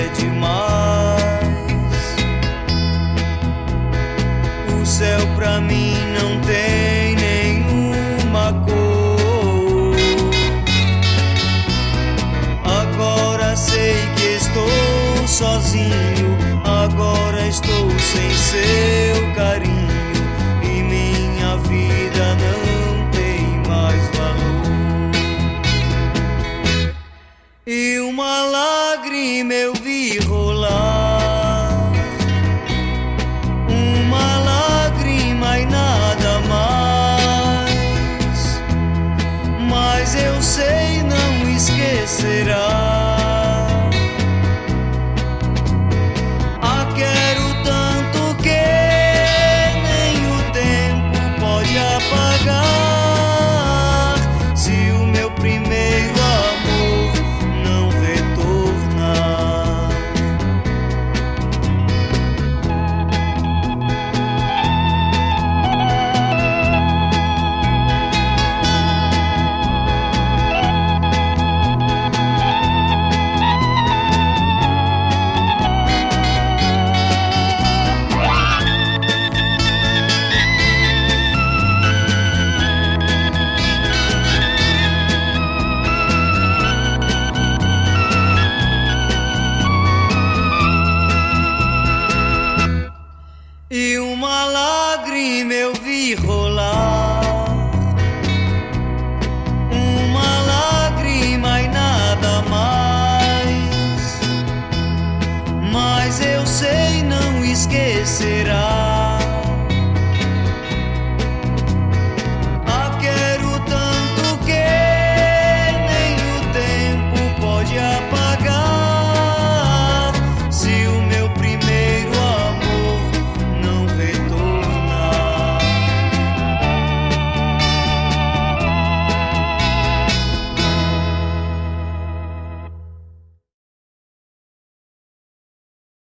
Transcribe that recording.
é demais. O céu pra mim não tem nenhuma cor. Agora sei que estou sozinho, agora estou sem seu carinho, e minha vida não tem mais valor. E uma lágrima eu vi rolar, uma lágrima e nada mais, mas eu sei não esquecerá. Quero tanto que nem o tempo pode apagar, se o meu primeiro amor não retornar. E uma lágrima eu vi rolar, uma lágrima e nada mais, mas eu sei não esquecerá.